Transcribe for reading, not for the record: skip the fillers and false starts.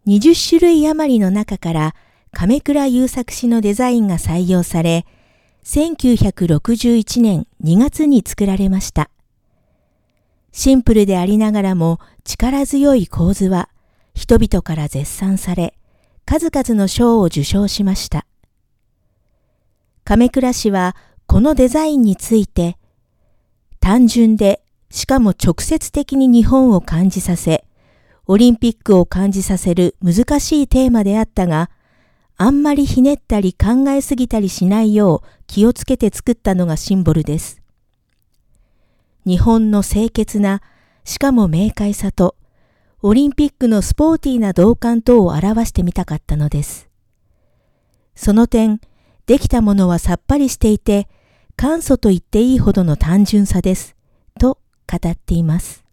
20種類余りの中から亀倉優作氏のデザインが採用され、1961年2月に作られました。シンプルでありながらも力強い構図は人々から絶賛され、数々の賞を受賞しました。亀倉氏はこのデザインについて、単純でしかも直接的に日本を感じさせ、オリンピックを感じさせる難しいテーマであったが、あんまりひねったり考えすぎたりしないよう気をつけて作ったのがシンボルです。日本の清潔な、しかも明快さと、オリンピックのスポーティーな動感等を表してみたかったのです。その点、できたものはさっぱりしていて、簡素と言っていいほどの単純さです、と語っています。